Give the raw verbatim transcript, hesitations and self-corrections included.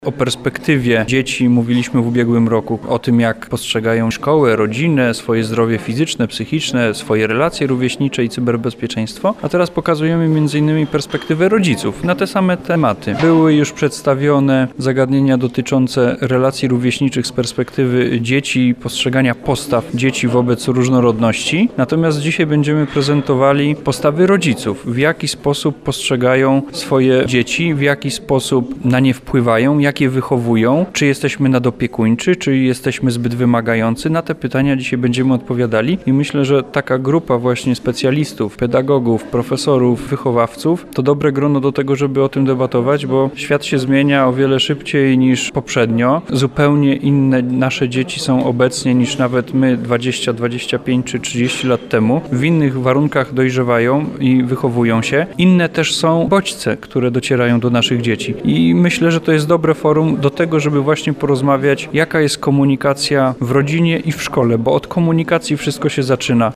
O perspektywie dzieci mówiliśmy w ubiegłym roku, o tym jak postrzegają szkołę, rodzinę, swoje zdrowie fizyczne, psychiczne, swoje relacje rówieśnicze i cyberbezpieczeństwo, a teraz pokazujemy między innymi perspektywę rodziców na te same tematy. Były już przedstawione zagadnienia dotyczące relacji rówieśniczych z perspektywy dzieci, postrzegania postaw dzieci wobec różnorodności, natomiast dzisiaj będziemy prezentowali postawy rodziców, w jaki sposób postrzegają swoje dzieci, w jaki sposób na nie wpływają, jak je wychowują, czy jesteśmy nadopiekuńczy, czy jesteśmy zbyt wymagający. Na te pytania dzisiaj będziemy odpowiadali i myślę, że taka grupa właśnie specjalistów, pedagogów, profesorów, wychowawców to dobre grono do tego, żeby o tym debatować, bo świat się zmienia o wiele szybciej niż poprzednio. Zupełnie inne nasze dzieci są obecnie niż nawet my dwadzieścia, dwadzieścia pięć czy trzydzieści lat temu. W innych warunkach dojrzewają i wychowują się. Inne też są bodźce, które docierają do naszych dzieci. I myślę, że to jest dobre forum do tego, żeby właśnie porozmawiać, jaka jest komunikacja w rodzinie i w szkole, bo od komunikacji wszystko się zaczyna.